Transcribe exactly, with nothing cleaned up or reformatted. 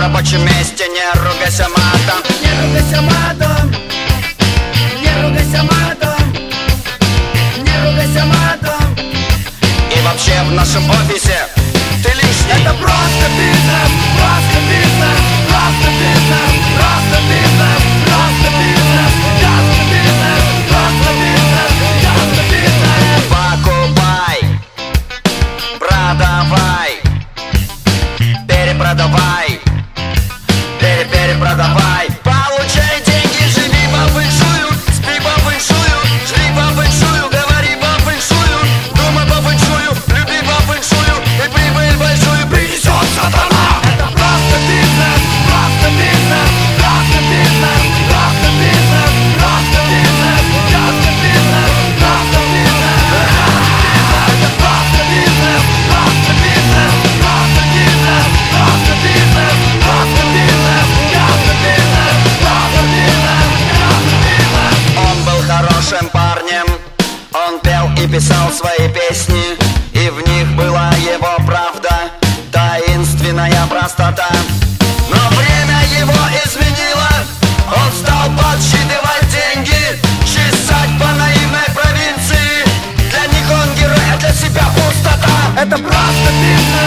рабочем месте не ругайся матом. Не ругайся матом, не ругайся матом, не ругайся матом. И вообще в нашем офисе ты лишний. Это просто бизнес, просто бизнес, просто бизнес, просто бизнес, просто бизнес, просто бизнес, просто бизнес, просто бизнес. Покупай, продавай, перепродавай, переперепродавай. Получай деньги, живи по фэншую, спи по фэншую, жри по фэншую, говори по фэншую, думай по фэншую, люби по фэншую, и прибыль большую принесет сатана. Это просто бизнес, просто бизнес, просто бизнес, просто бизнес, просто бизнес, просто бизнес, просто бизнес. Это просто бизнес, просто бизнес, просто бизнес, просто бизнес, просто бизнес, просто бизнес, просто бизнес, просто бизнес. Он был хорошим парнем, он пел и писал свои песни, и в них была его правда, таинственная простота. Но время его изменило, он стал подсчитывать деньги, чесать по наивной провинции. Для них он герой, а для себя пустота. Это просто бизнес.